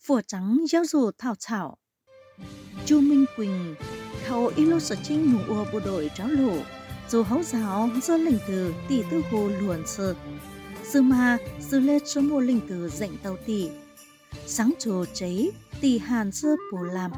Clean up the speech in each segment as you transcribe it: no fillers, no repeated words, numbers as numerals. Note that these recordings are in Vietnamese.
phủa trắng giáo dù thảo thảo. Chu Minh Quỳnh khâu ít lô sở trinh nụ ua bộ đội tráo lộ, dù hấu giáo do lệnh từ tỷ tư hồ luồn sự. Sư mà sư lê cho mô lệnh từ dạy tàu tỷ. Sáng trồ cháy tỷ hàn sơ bồ làm.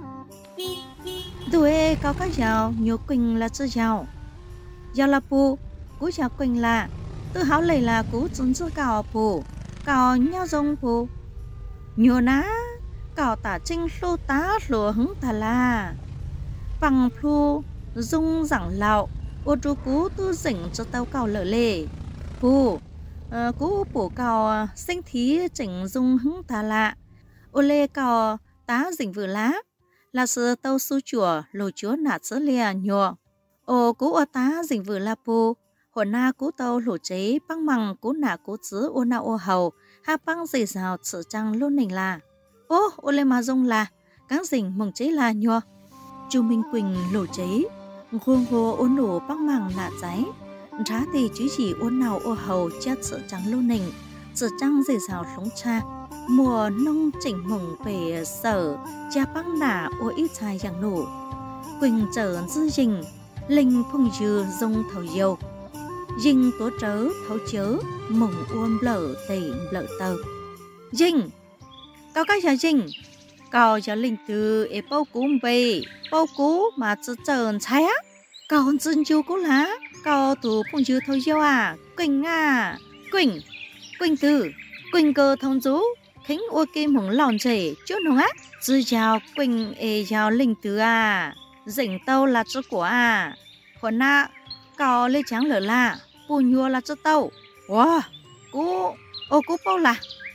Đuê cao các giáo nhô Quỳnh là chữ giáo. Giáo là bù, cú giáo Quỳnh là tư háo lầy là cú chân chữ cao bù, cao nhau dông bù. Nhô ná cao tả trinh lô tá lùa hứng tà la. Bằng plu dung giảng lạo, ô chú cú tu dĩnh cho tao cao lỡ lệ. Bù, cú bổ cao sinh thí chỉnh dung hứng tà lạ. Ô lê cao tá dĩnh vừa lá, là sự tao su chùa lô chúa nạt sớ lìa nhọ. Ô cú ô tá dĩnh vừa la bù, hồ na cú tao lô chế băng măng cú nạ cú chữ ô na ô hầu, ha băng dì rào chữ trăng luôn nình là. Ô lê mà dung là, cáng dĩnh mong chế là nhọ. Chu Minh Quỳnh lổ cháy, gương hồ ôn nổ bắc màng nạ cháy, rá tì chứ chỉ ôn nào ô hầu chết sợ trắng lô nình, sợ trắng dày rào sống cha, mùa nông chỉnh mộng về sở, cha băng nạ ô ít chai dạng nổ. Quỳnh trở dư dình, linh phung dư dông thầu dầu, dình tố trớ thấu chớ, mộng uôn lở tẩy lở tờ. Dình, cao các nhà dình, cao cho linh từ ế bao cú bề, bao cú mà chữ trơn cháy á. Cao hôn chân chú cú lá, cao tù phung dư thâu dâu à, Quỳnh à, Quỳnh, Quỳnh từ, Quỳnh cơ thông chú, khính ô kim hồng lòng chảy, chút nông á. Chữ chào Quỳnh ế chào linh từ à, dĩnh tâu là chữ của à. Còn nạ, cao lê trắng lở là, bù nhua là chữ tâu. Wow, cú bao là.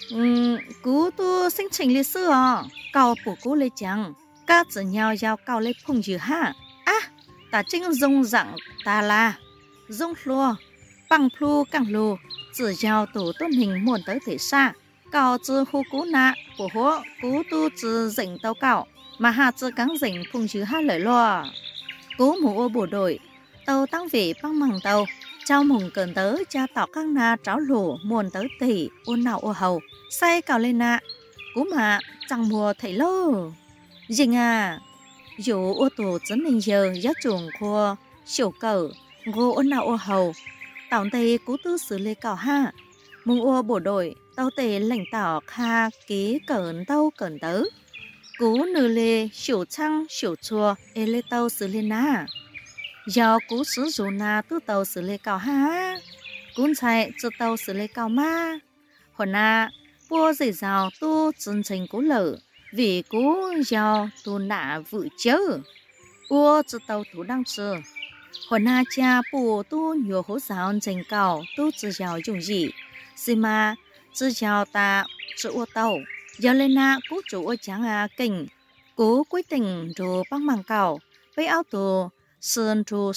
Cú tu sinh trình lịch sử à, cao bổ cú lê chẳng, các chữ nhau giao cao lê phung dư ha. Ta chính dung dạng ta là dung lùa bằng plu càng lù chỉ giao tổ tôn hình muôn tới thể xa cao chữ hô cú nạ của hố cú tu chữ dĩnh tàu cạo mà hạ chữ cáng dĩnh phung chữ ha lợi lùa cú mù ô bộ đội tàu tăng vị băng măng tàu trao mùng cơn tớ cha tỏ các na tráo lù muôn tới tỷ ôn nào ô hầu say cào lên nạ cú mà chẳng mùa thấy lô dình à. Dù ô tô dẫn nên giờ giá chuồng của sổ cờ, ngô ôn nào ô hầu, tàu tây cú tư xử lê cào ha. Mùng ô bộ đội, tàu tây lãnh tỏ kha ký cẩn tàu cẩn tớ. Cú nư lê sổ trăng sổ chua ê lê tàu xử lê na. Do cú sử dụng na tư tàu xử lê cào ha. Cún chạy cho tàu xử lê cào ma. Hồi na, bua dây rào tu chân trình cú lở. Vì cú giàu tu nạ vụ chớ, ua cho tàu tu đang chờ. Hồi na cha bù tu nhiều hỗ giáo trình cao tu tự giàu dùng gì. Xì mà tự giàu ta chữ ua tàu. Giờ lên na cú chủ ua chẳng à kinh. Cú quyết tình rù băng măng cao. Bây áo tù sơn rù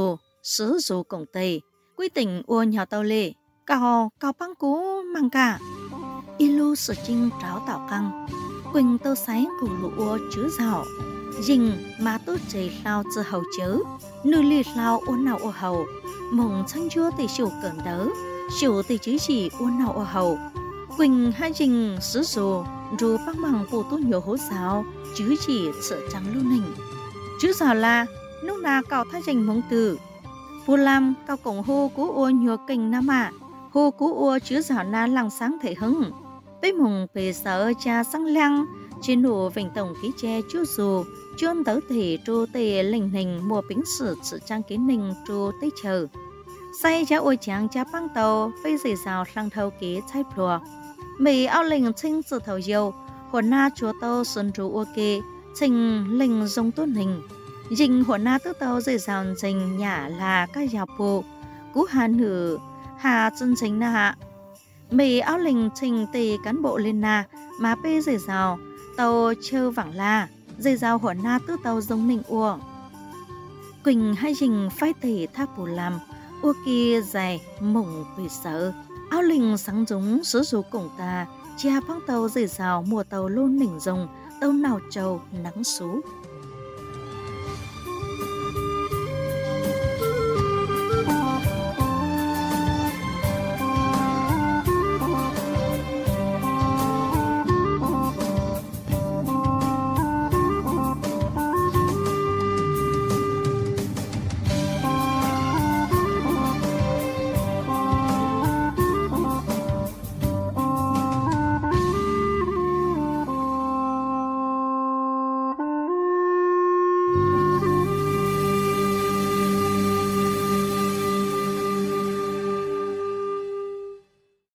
sử dụ cổng tây. Quyết tình ua nhỏ tàu lệ. Cao băng cú măng cả. Ilu sở trinh tráo tạo căng. Quỳnh tâu sái của lũ chứa rào. Dình mà tốt chảy lao chơ hầu chớ. Nữ liệt lao ôn nào ô hầu. Mộng chăng chúa tì sổ cẩn đớ. Sổ tì chứ chỉ ôn nào ô hầu. Quỳnh hai dình sử dụ. Rù băng bằng bộ tốt nhiều hố giáo. Chứ chỉ sợ trắng lưu nình. Chứ rào là lúc nào cậu thay dình mong từ. Vô làm cậu cổng hô cú ô nhiều kinh nam ạ. Hô cú ô chứa rào na lăng sáng thể hứng. Bế mùng về sở cha sáng lăng, trên nụ vệnh tổng ký che chú dù, chôn tớ thể trô tê lình hình mùa bính sử sự trang ký ninh trô tê chờ. Say cha ôi chàng cha băng tàu, phê dì rào sang thâu ký chai plùa. Mì áo lình chinh sự thầu dâu, hồn na chúa tàu xuân trú ô kê, chinh lình dông tôn hình. Dình hồn na tức tàu dì rào chinh nhả là các giáo bộ, cú hà nữ, hà chân chinh na hạ. Mì áo lình trình tì cán bộ lên na mà bê dây rào tàu chơ vẳng la dây rào hỏa na tư tàu giống nình ua. Quỳnh hai dình phai tì thác bù làm ua kia dài mộng vì sợ áo lình sáng giống sử dụng cổng ta chia băng tàu dây rào mùa tàu lôn nỉnh rồng tàu nào trầu nắng sú.